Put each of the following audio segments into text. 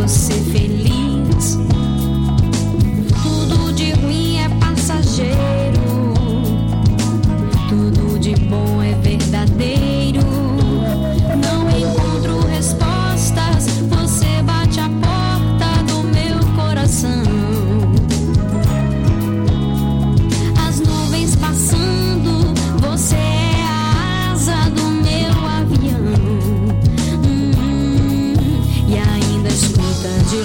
ser feliz. Tudo de ruim é passageiro, tudo de bom é verdadeiro. Não encontro respostas, você bate a porta do meu coração. As nuvens passando, você é a asa do meu avião. E ainda escuta de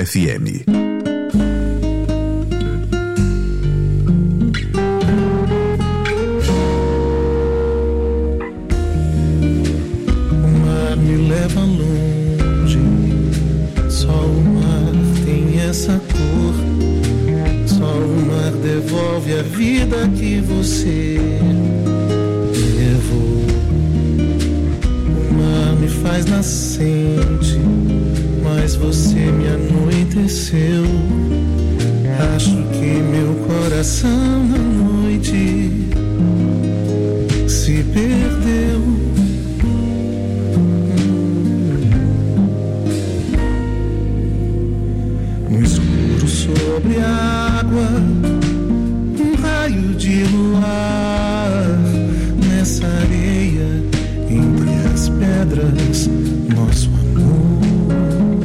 FM. O mar me leva longe, só o mar tem essa cor. Só o mar devolve a vida que você levou. O mar me faz nascente, mas você me anoiteceu. Acho que meu coração na noite se perdeu. No escuro sobre a água, um raio de luar. Nessa areia, entre as pedras, nosso amor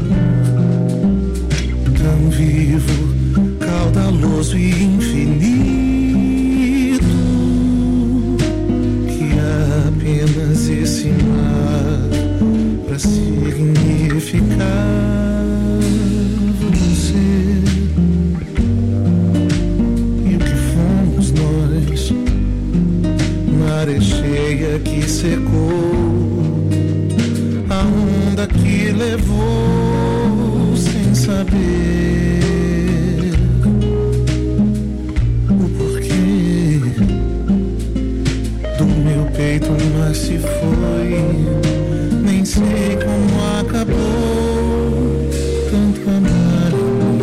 tão vivo, caudaloso e infinito, que há apenas esse mar pra significar você e o que fomos nós. Maré cheia que secou, a onda que levou sem saber o porquê. Do meu peito o mar se foi, nem sei como acabou tanto amar em mim,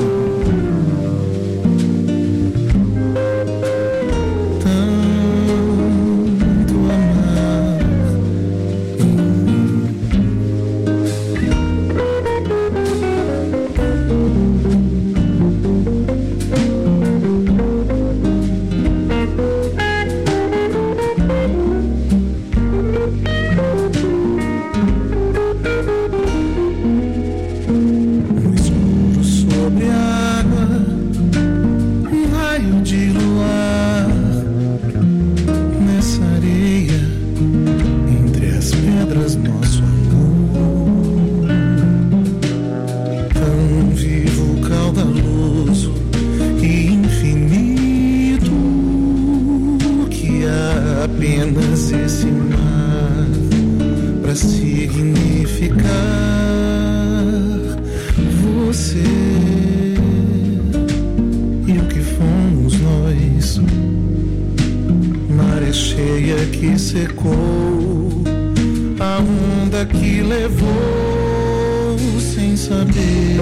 tanto amar em mim. No escuro sobre a água, um raio de luar. Nessa areia, entre as pedras, nosso amor tão vivo, caudaloso e infinito, que há apenas esse mar pra significar você e o que fomos nós. Maré cheia que secou, a onda que levou sem saber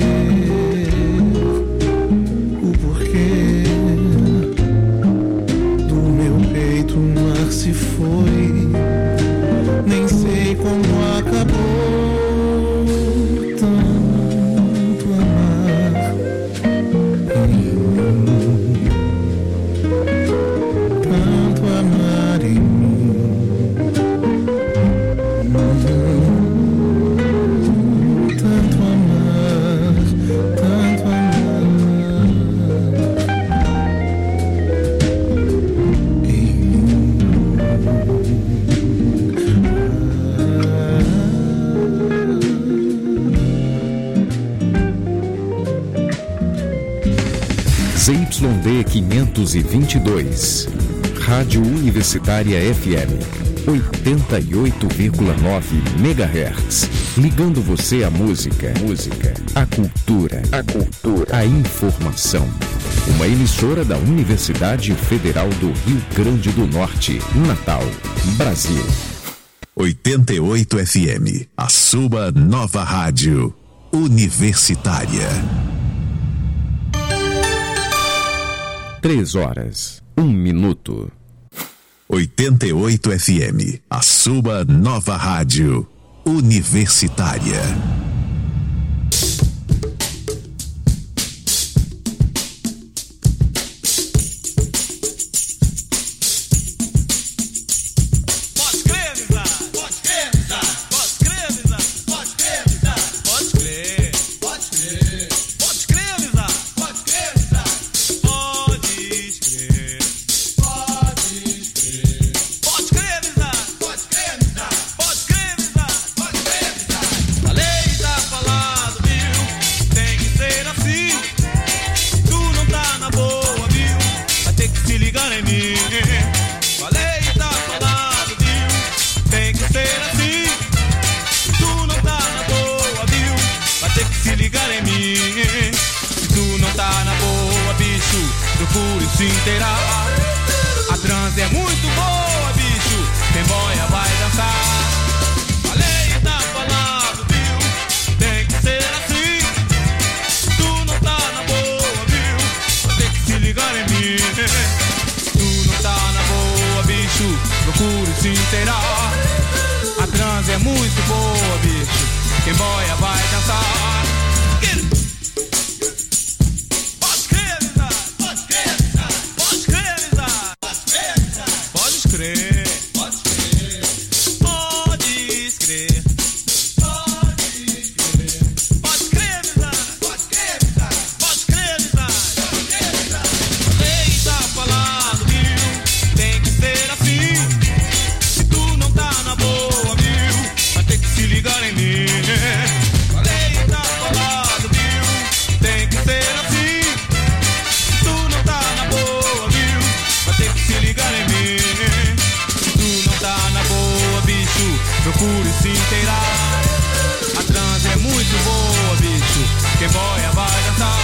o porquê. Do meu peito o mar se foi, nem sei como acabou tanto amar em mim, tanto amar em mim, tanto amar, tanto amar em ZYD 522, Rádio Universitária FM, 88,9 MHz. Ligando você à música, à cultura, à informação. Uma emissora da Universidade Federal do Rio Grande do Norte, Natal, Brasil. 88 FM, a sua nova rádio universitária. 3h01. 88 FM, a sua nova rádio universitária. Pode crer, procure se inteirar. A transe é muito boa, bicho, quem boia vai dançar. A lei tá falando, viu, tem que ser assim. Tu não tá na boa, viu, vai ter que se ligar em mim. Tu não tá na boa, bicho, procure se inteirar. A transe é muito boa, bicho, quem boia vai dançar. Pode crer, pode crer, pode crer, pode crer, pode crer, pode crer, pode crer, pode crer, lei tá falando, viu, tem que ser assim. Se tu não tá na boa, viu, vai ter que se ligar em mim. A lei tá falando, viu, tem que ser assim. Se tu não tá na boa, viu, vai ter que se ligar em mim. Se tu não tá na boa, bicho, procure se inteirar. A transe é muito boa, bicho, quem boia vai dançar.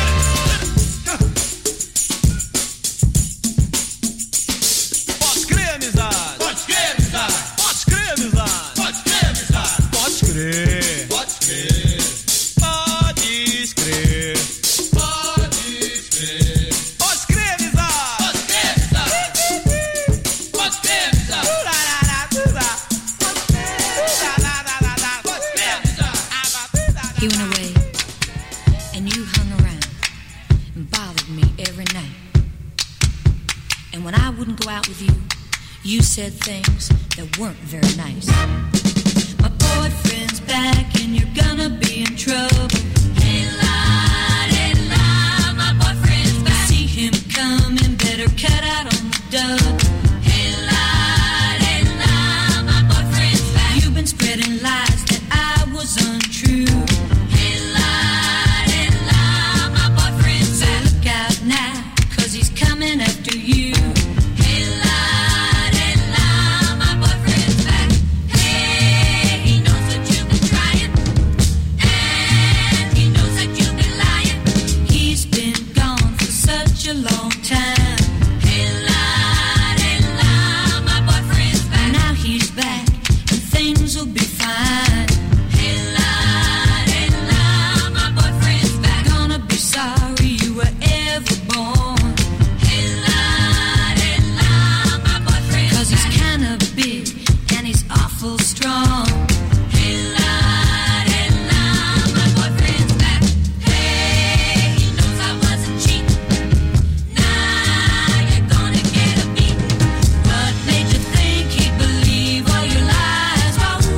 Pode crer, amizade, pode crer, amizade, pode crer, amizade, pode crer, amizade, pode crer, pode crer, pode crer, pode crer, pode crer, amizade, pode crer, amizade, He went away, and you hung around and bothered me every night. And when I wouldn't go out with you, you said things that weren't very nice. My boyfriend's back, and you're gonna be in trouble. Hey, la, my boyfriend's back. See him coming, better cut out on the double. Hey, la, my boyfriend's back. You've been spreading lies that I was untrue. Hey, la, my boyfriend's back. So look out now, 'cause he's coming after you. Hey, la, my boyfriend's back. Hey, he knows that you've been trying, and he knows that you've been lying. He's been gone for such a long time. Hey, la, my boyfriend's back. Now he's back, and things will be fine. Hey, la, my boyfriend's back. Gonna be sorry you were ever born. Hey, la, my boyfriend's back. 'Cause he's kinda big, and he's awful strong. Hey, la, my boyfriend's back. Hey, he knows I wasn't cheap. Now you're gonna get a beat. What made you think he'd believe all your lies?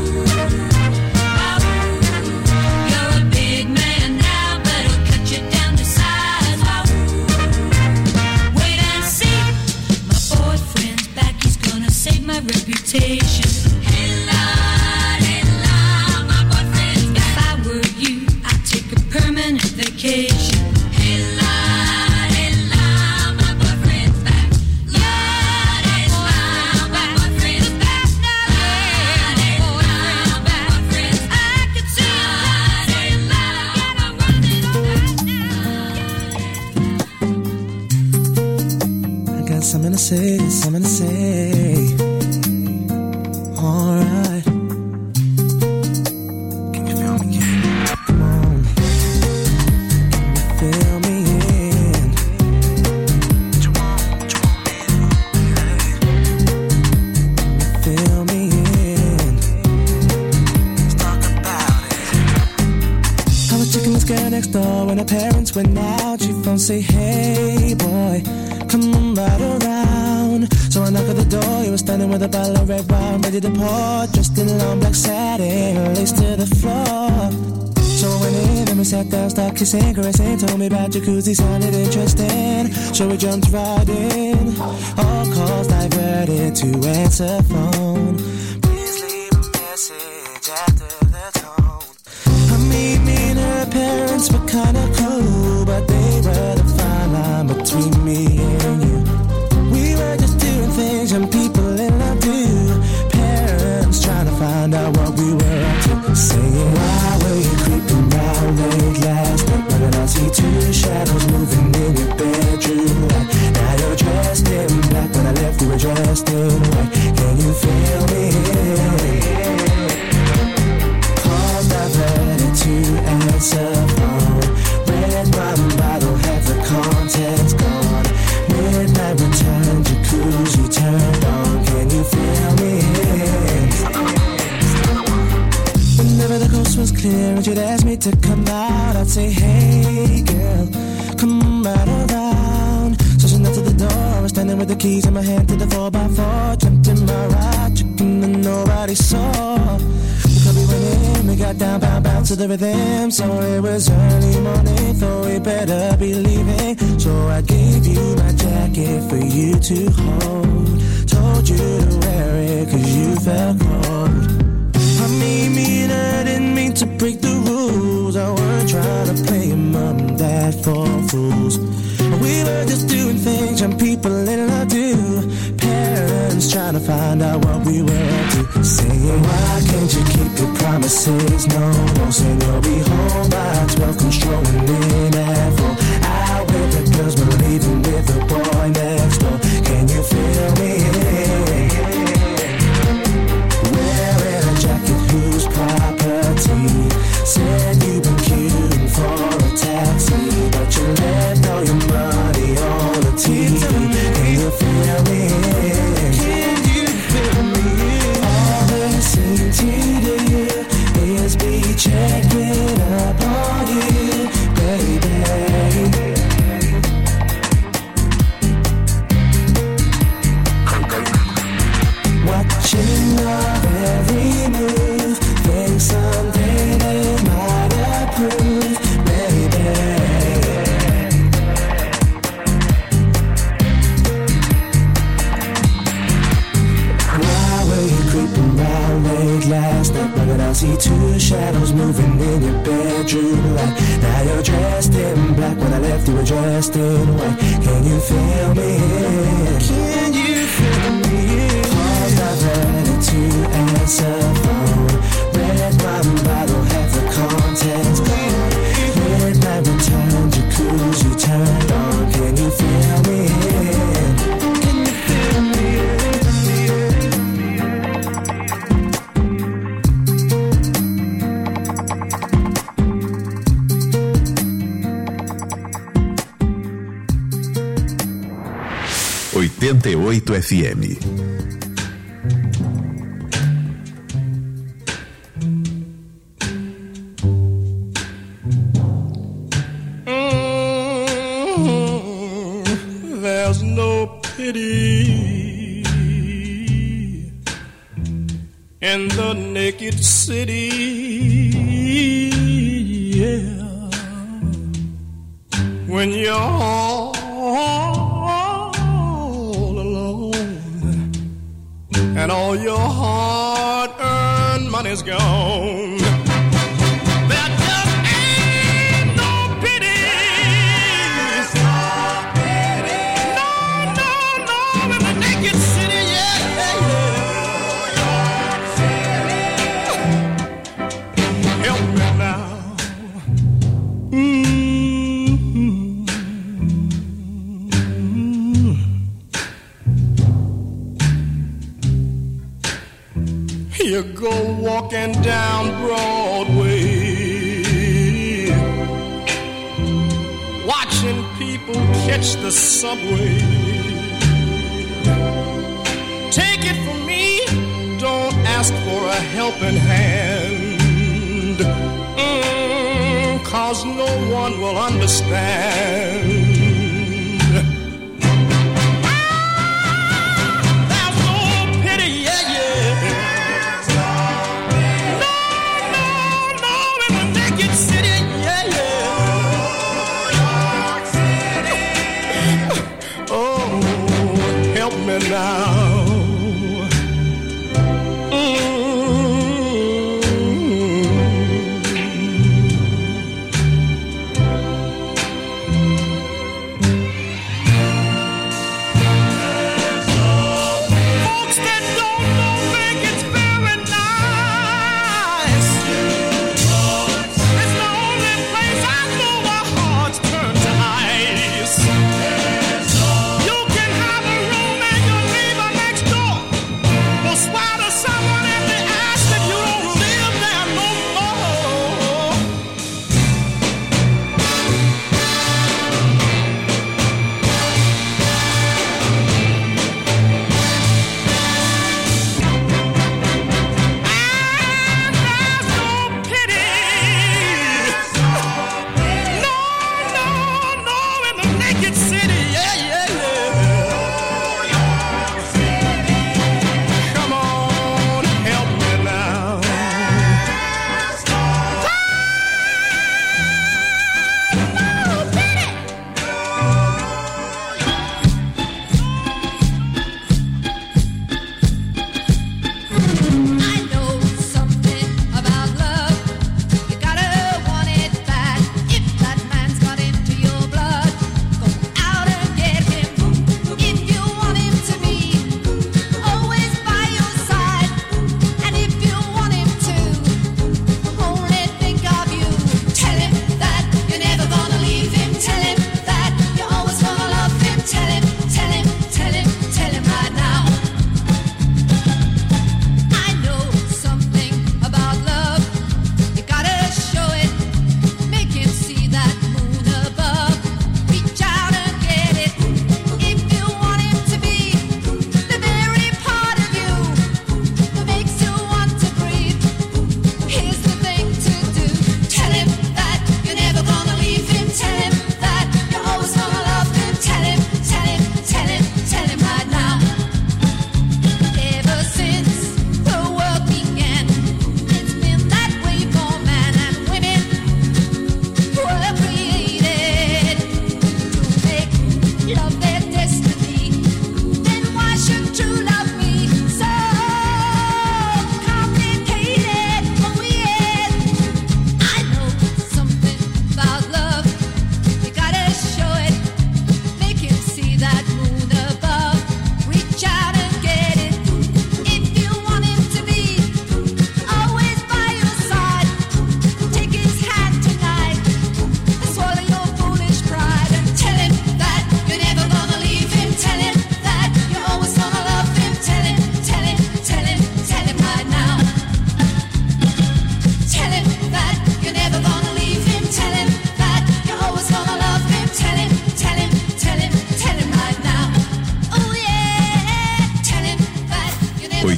You're a big man now, but he'll cut you down to size. Wait and see, my boyfriend's back. He's gonna save my reputation. Hey, la, my boyfriend's back. If I were you, I'd take a permanent vacation. Hey, la, my boyfriend's back. La, my boyfriend's back. My boyfriend's back. I could see I got something to say, something to say. Alright. Can you feel me in? Come on. Can you feel me in? What you want me to feel me in? Let's talk about it. I was checking this girl next door when her parents went out. She phoned, say, hey boy, come on right around. So I knock at the door, you were standing with a bottle of red wine ready to pour, dressed in long black satin, laced to the floor. So I went in and we sat down, started kissing, caressing, told me about jacuzzi, sounded interesting. So we jumped right in, all calls diverted to answer phone. Please leave a message after the tone. I mean, me and her parents were kinda cool, but they were the fine line between me and you. We were just doing things young people in love do. Parents trying to find out what we were up to. Saying, why were you creeping round late last night? Why did I see two shadows moving in your bedroom? dressed in white. Can you feel me? Calls diverted to answer phone. Red wine bottle, have the contents gone. Midnight return, jacuzzi turned on. Can you feel me? Whenever the coast was clear and you'd ask me to come out, I'd say, hey girl, come right around. Switching up to the door, standing with the keys in my hand to the 4x4. Jumped in my ride, chicken and nobody saw. We could be winning, we got down, bound to the rhythm. So it was early morning, thought we better be leaving. So I gave you my jacket for you to hold. Told you to wear it cause you felt cold. I mean, I didn't mean to break the rules. I weren't trying to play mom and dad for fools. We were just doing things young people in love do. Parents trying to find out what we were up to. Saying, why can't you keep your promises? No, saying you'll be home by 12. Come strolling in at 4. Out with the girls, but leaving with the boy next door. Can you feel me? Whose property? Said you've been queuing for a taxi, but you left all your money on the TV. Can you feel me? Can you feel me? All they seem to do is be checking up on you, baby. Watching your every move, think someday they might approve, baby. Why were you creeping round late last night? Why did I see two shadows moving in your bedroom light? Now you're dressed in black, when I left you were dressed in white. Can you feel me? Can you feel me? Diverted to answer phone. Red wine bottle, have the contents gone. Midnight return, jacuzzi turned on. Can you feel me? Can you feel me? FM. There's no pity in the naked city, yeah. When you're all alone and all your hard-earned money's gone. You go walking down Broadway, watching people catch the subway. Take it from me, don't ask for a helping hand, 'cause no one will understand. Now you can have a room and your neighbor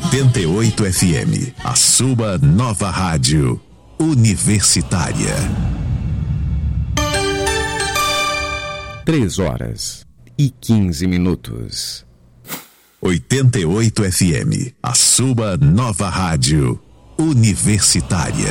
88 FM, a sua nova rádio universitária. 3h15. 88 FM, a sua nova rádio universitária.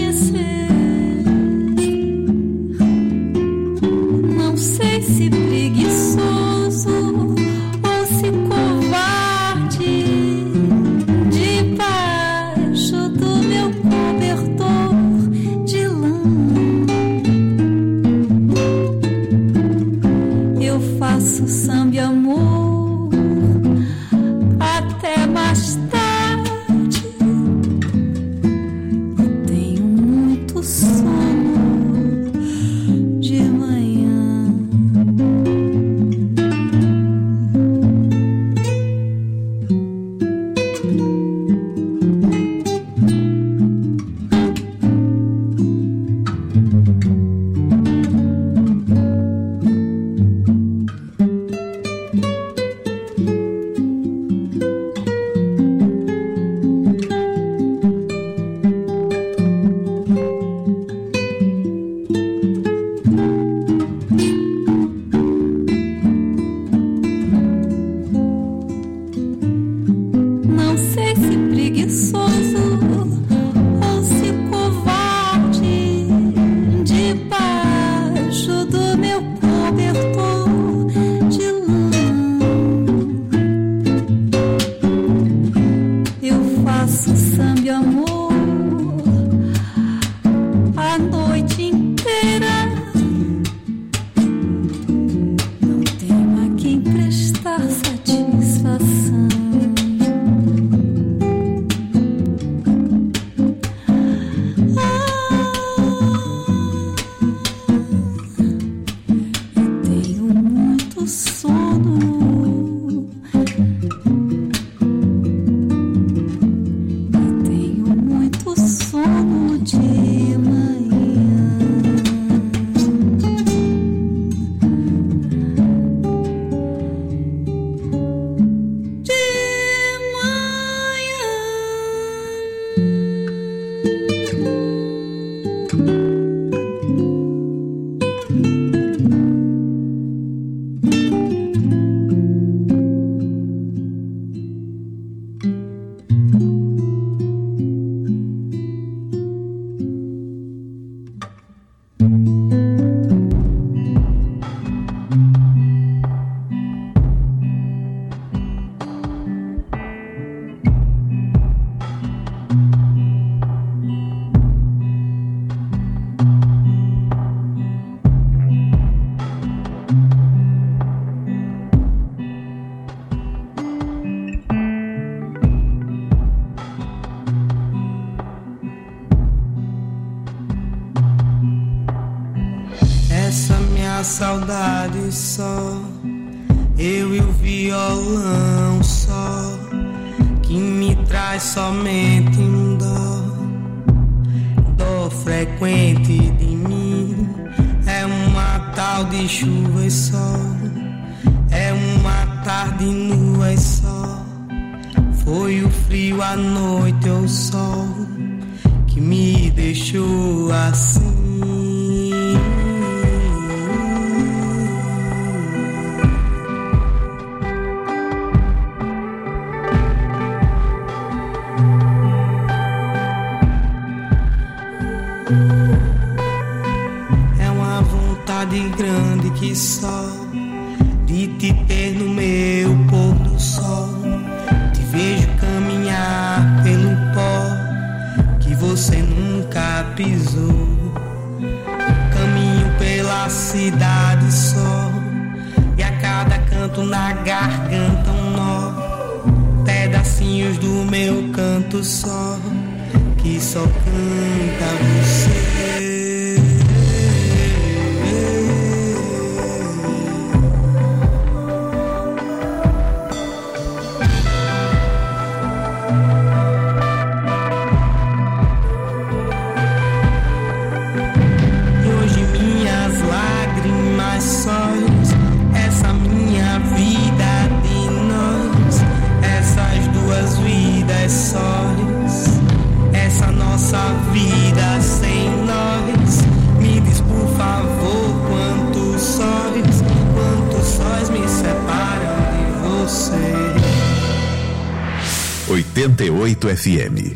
Não sei se briga minha saudade só, eu e o violão só, que me traz somente um dó frequente de mim. É uma tal de chuva e sol, é uma tarde nua e só. Foi o frio, a noite ou o sol que me deixou assim. É uma vontade grande que só de te ter no meu pôr do sol. Te vejo caminhar pelo pó que você nunca pisou. Caminho pela cidade só, e a cada canto na garganta um nó. Pedacinhos do meu canto só, que só canta você. Essa minha vida de nós, essas duas vidas sós, essa nossa vida sem nós. Me diz por favor quantos sóis me separam de você. 88 FM.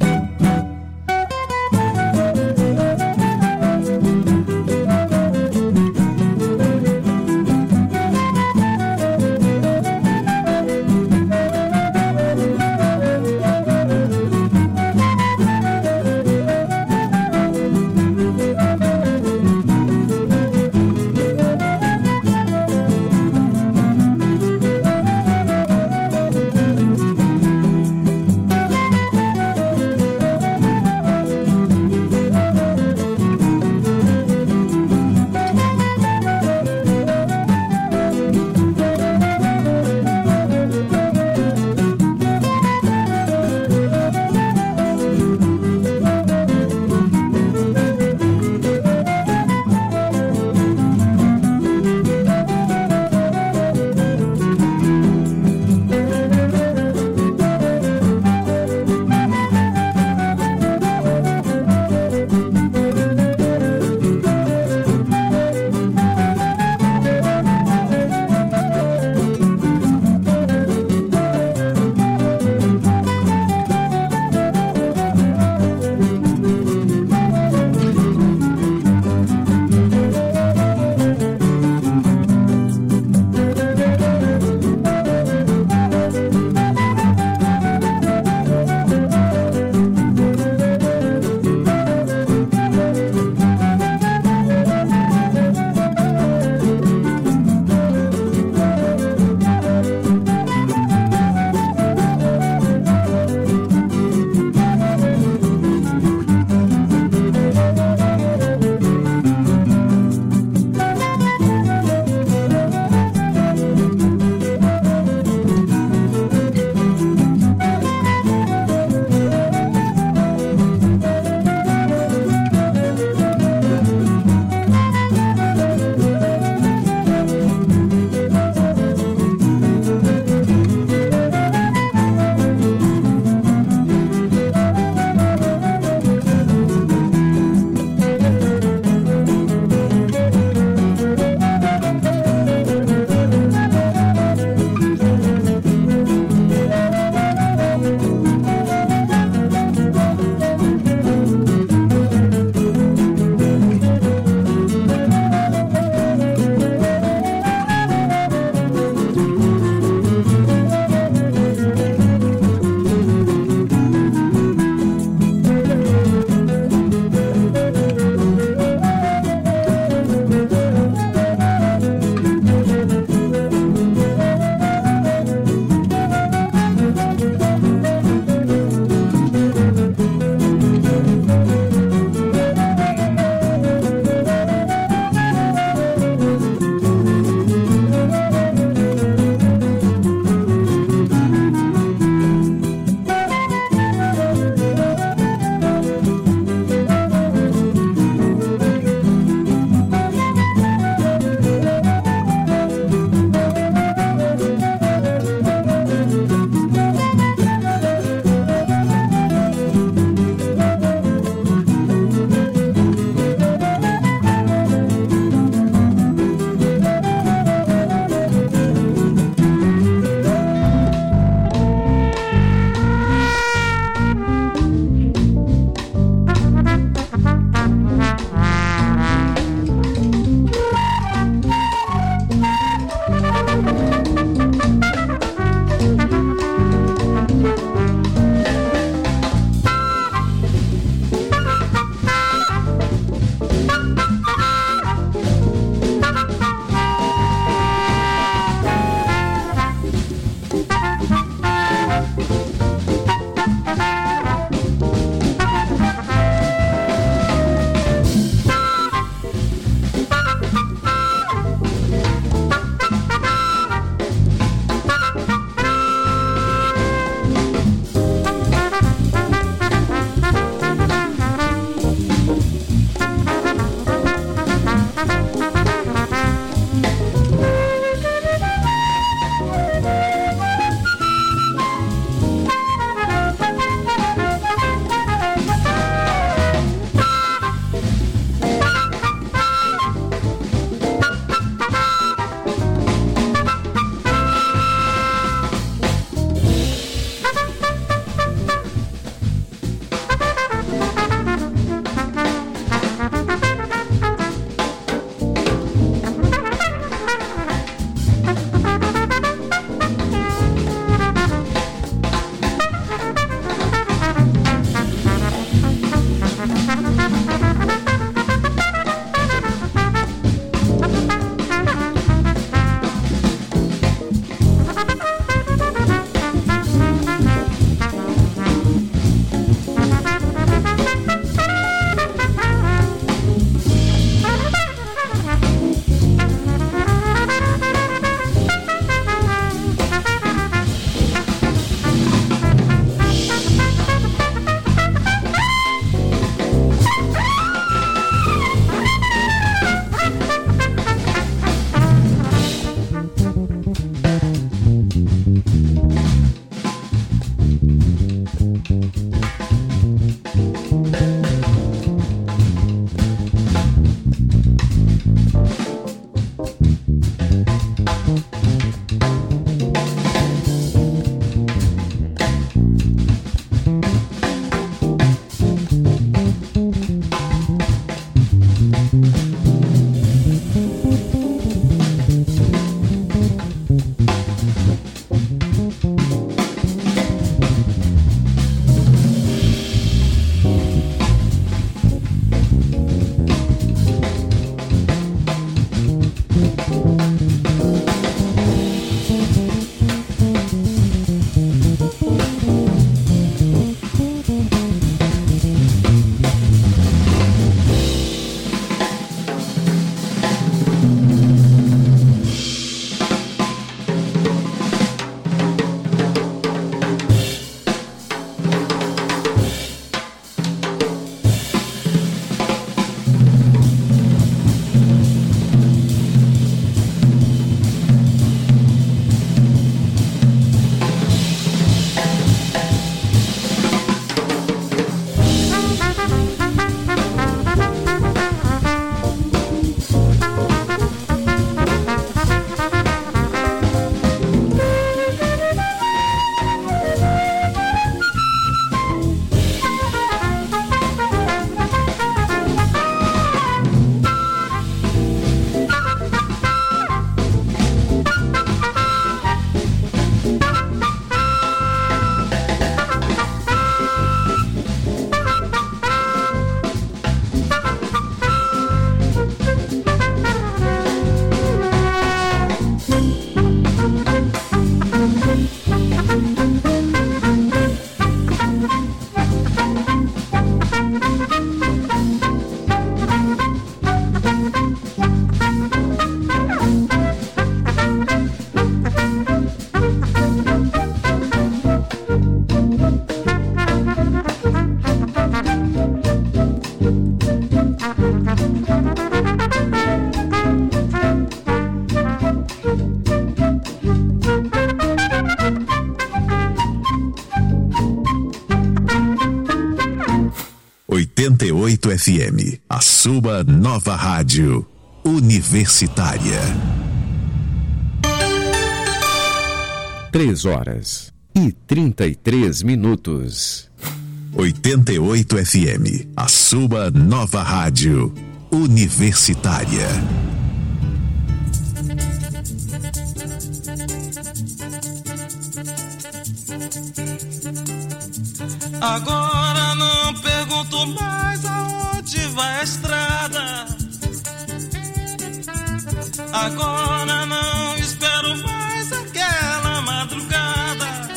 FM, a sua nova rádio universitária. 3h33. 88 FM, a sua nova rádio universitária. Agora não pergunto mais aonde vai a estrada. Agora não espero mais aquela madrugada.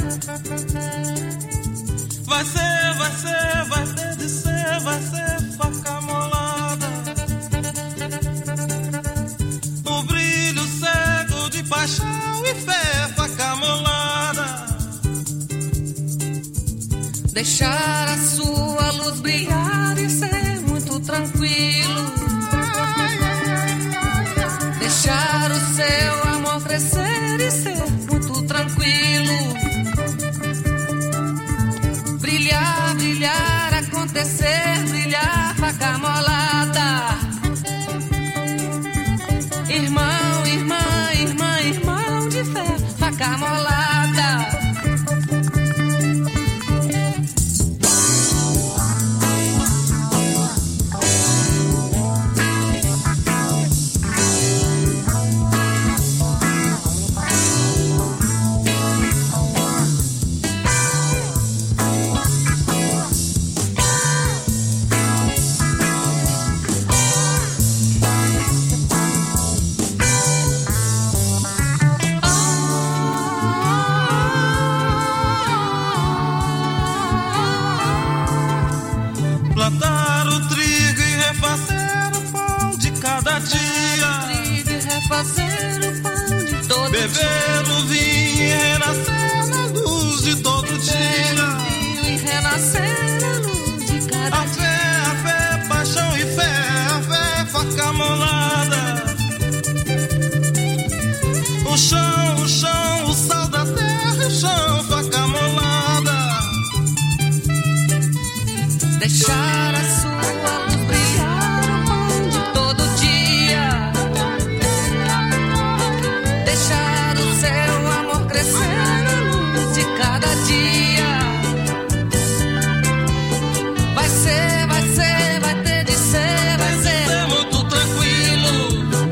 Vai ter de ser, vai ser faca molada. O brilho cego de paixão e fé, faca molada. Deixar a sua luz brilhar e ser muito tranquilo. Deixar o seu amor crescer e ser muito tranquilo. Brilhar, brilhar, acontecer, brilhar, faca molada. Irmão, irmã, irmã, irmão de fé, faca molada. Plantar o trigo e refazer o pão de cada dia. Fazer o pão de todo Beber dia. o vinho e renascer na luz de todo dia. E renascer a luz de cada A fé, paixão e fé, a fé, faca molada. O chão, o sal da terra e o chão, faca molada. deixar a sua luz brilhar o pão de todo dia. Deixar o seu amor crescer a luz de cada dia. Vai ser, vai ter de ser, vai ser muito tranquilo.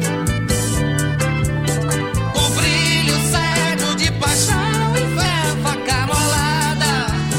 o brilho cego de paixão e fé, faca molada.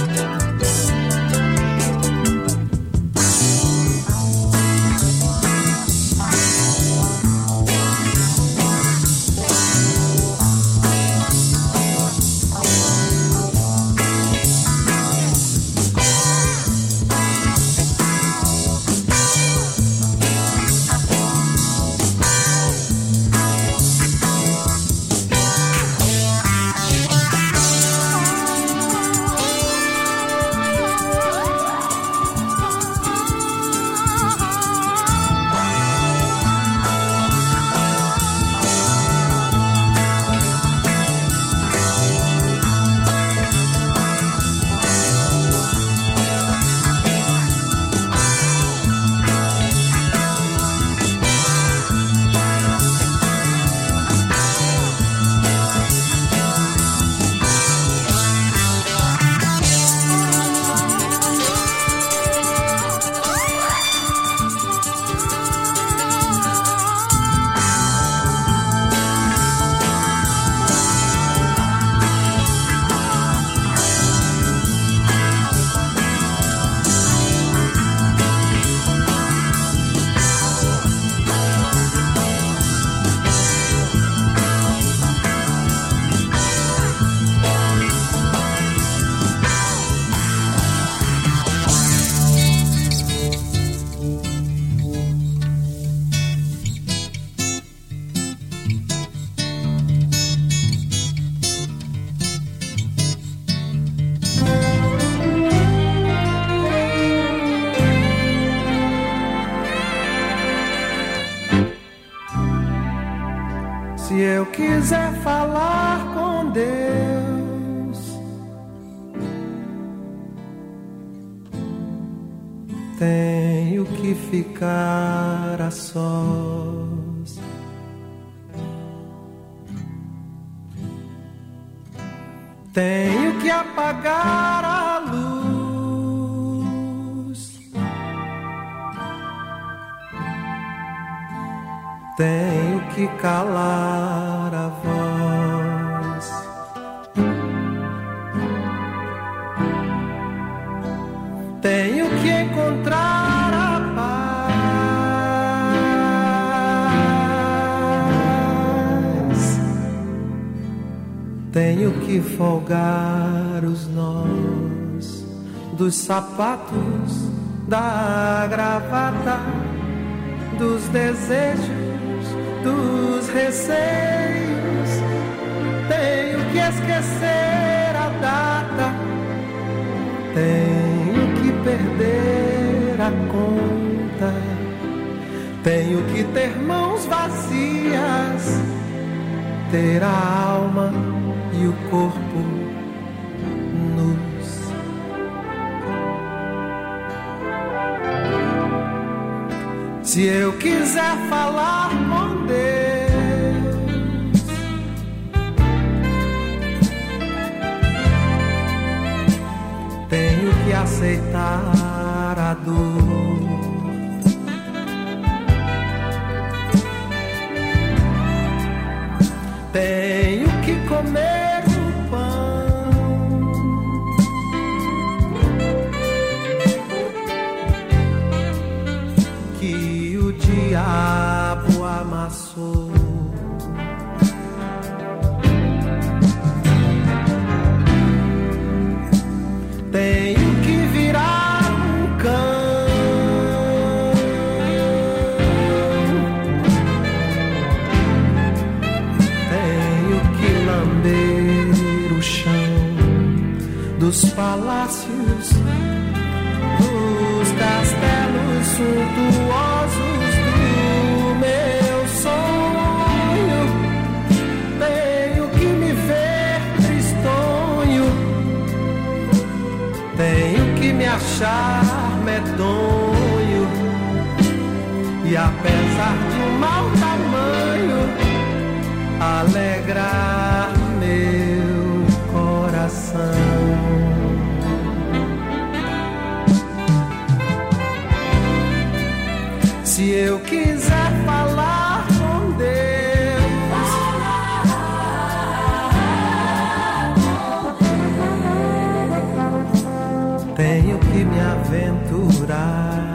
Se eu quiser falar com Deus, tenho Tenho que ficar a sós. Tenho que apagar a luz. Tenho que calar a voz. Tenho que encontrar a paz. Tenho que folgar os nós dos sapatos, da gravata, dos desejos, dos receios. Tenho que esquecer a data. Tenho que perder a conta. Tenho que ter mãos vazias, ter a alma e o corpo nus. Se eu quiser falar com Deus, tenho que aceitar a dor. Tenho que comer o pão que o diabo amassou. Tenho que virar um cão. Tenho que lamber o chão dos palácios, dos castelos suntuosos do meu sonho. Tenho que me ver tristonho. Tenho que me achar medonho. E apesar de um mau tamanho, alegrar meu coração. Se eu quiser falar com Deus, tenho que me aventurar.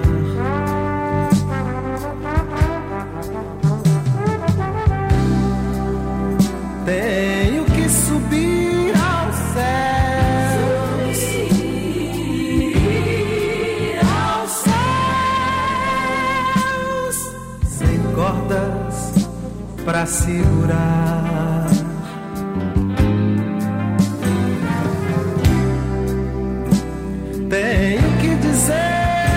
Tenho que subir aos céus, aos céus, sem cordas pra segurar. Tenho que dizer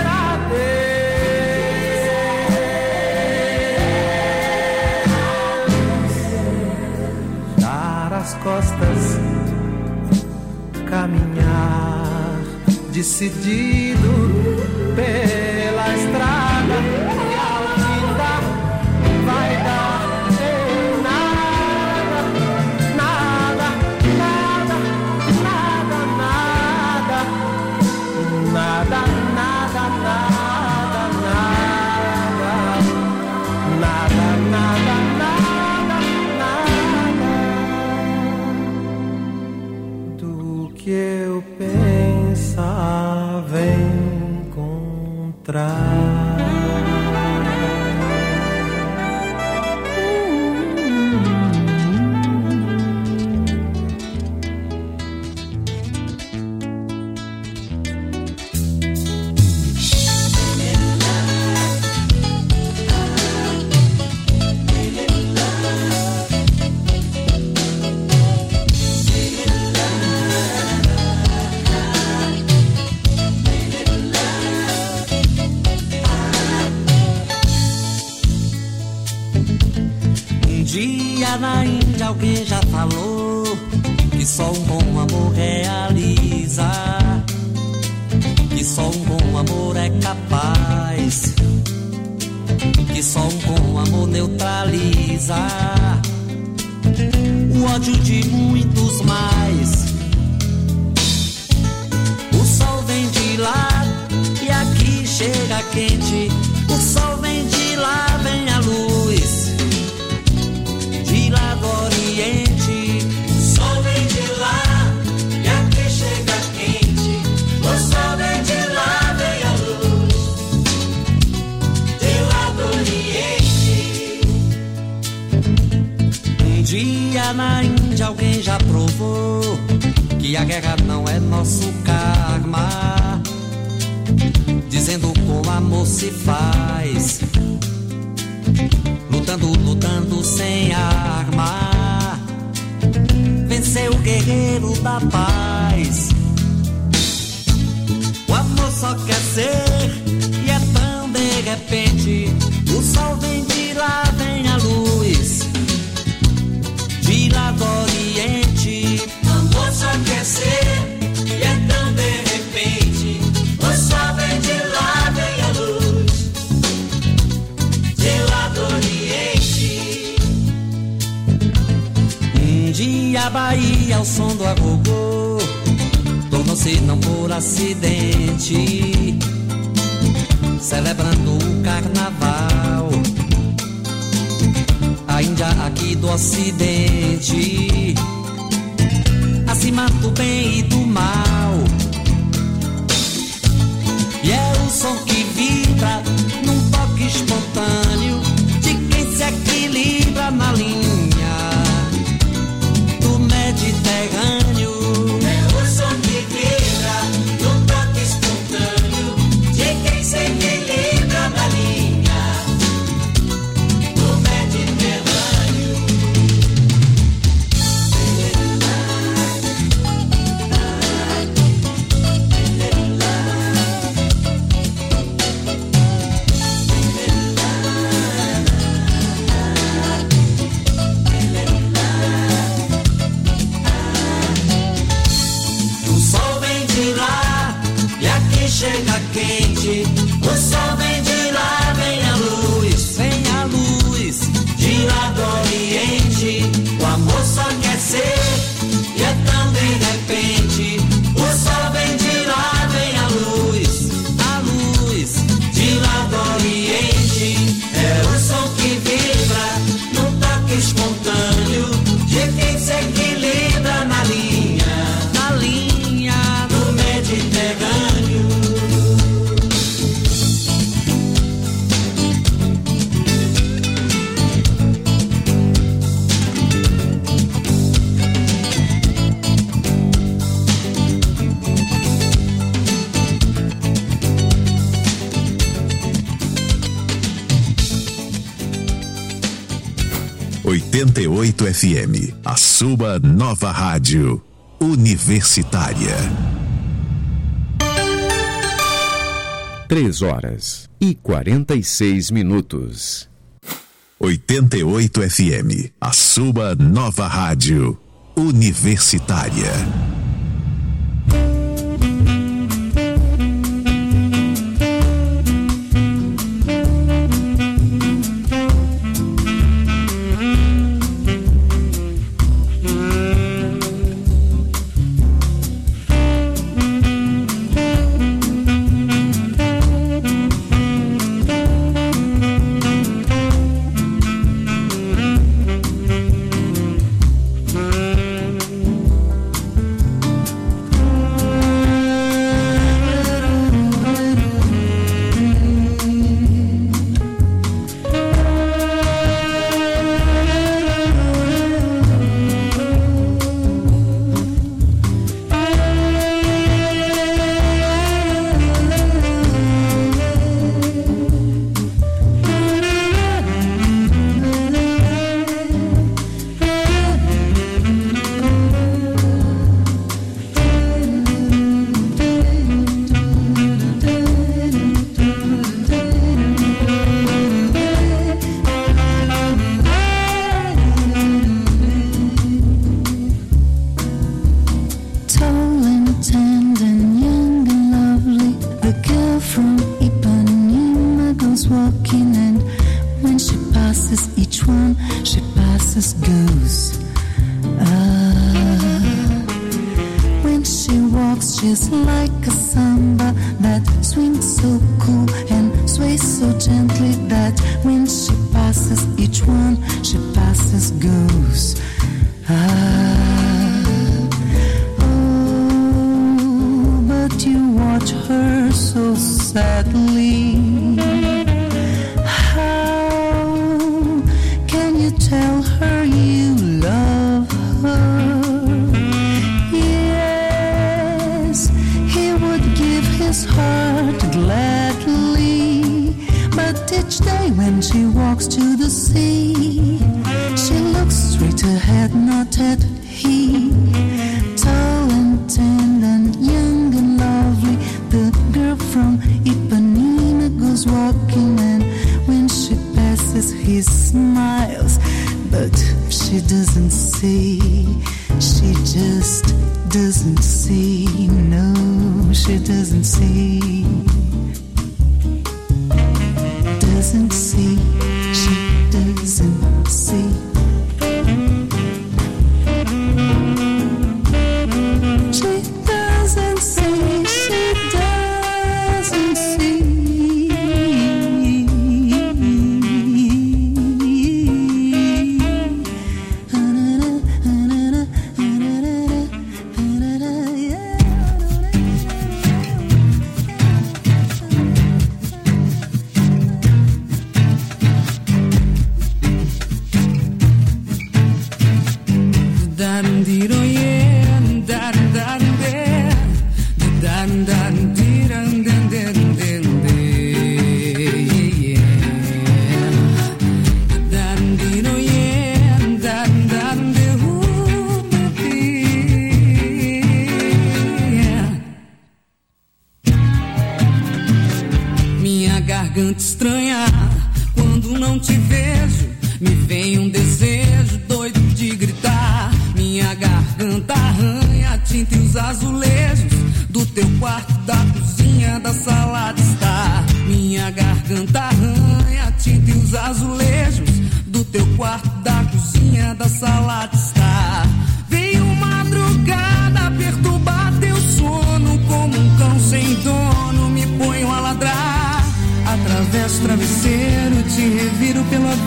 adeus, dar as costas, caminhar decidido pela estrada, e ao findar vai dar em nada, nada, nada, nada, nada, nada, nada, nada, nada, nada, nada, do que eu pensava encontrar. Na Índia alguém já falou que só um bom amor realiza, que só um bom amor é capaz, que só um bom amor neutraliza o ódio de muitos mais. O sol vem de lá e aqui chega quente. O sol vem de lá, vem a luz de lá do Oriente. O sol vem de lá e aqui chega quente. O sol vem de lá, vem a luz de lá do Oriente. Um dia na Índia alguém já provou que a guerra não é nosso karma, dizendo com amor se faz, lutando, lutando sem arma, vencer o guerreiro da paz. O amor só quer ser e é tão de repente. O sol vem de lá, vem a luz de lá do Oriente. O amor só quer ser e é tão de repente. O sol vem de lá, vem a luz de lá do Oriente. Um dia a Bahia, ao som do agogô, tornou-se não por acidente, celebrando o carnaval. A Índia aqui do Ocidente, acima do bem e do mal. E é o som que vibra num toque espontâneo de quem se equilibra na linha do Mediterrâneo. É o som que vibra num toque espontâneo de quem se equilibra na linha do Mediterrâneo. Chega quente, o sol vem de lá, vem a luz de lá do Oriente. O amor só quer ser e é tão de repente. O sol vem de lá, vem a luz de lá do Oriente. É o som que vibra num toque espontâneo de quem se equilibra na linha do Mediterrâneo. ...88 FM, a sua nova rádio universitária. 3h46. 88 FM, a sua nova rádio universitária. When she passes each one, she passes goes. When she walks, she's like a samba that swings so cool and sways so gently that when she passes each one, she passes goes. Oh, but you watch her so sadly. How can you tell her you love her? Yes, he would give his heart gladly, but each day when she walks to the sea, she looks straight ahead, not at he. Tall and tan and young and lovely, the girl from Ipanema goes walking, and when she passes he smiles, but she doesn't see. She just doesn't see. No, she doesn't see. Doesn't see. She doesn't see. She doesn't see. She doesn't see. Garganta estranha, quando não te vejo, me vem um desejo doido de gritar. Minha garganta arranha a tinta e os azulejos do teu quarto, da cozinha, da sala de estar. Minha garganta arranha a tinta e os azulejos do teu quarto, da cozinha, da sala de estar. Veio madrugada perturbar teu sono, como um cão sem dono me ponho a ladrar. Atravesso o travesseiro, te reviro pelo avesso.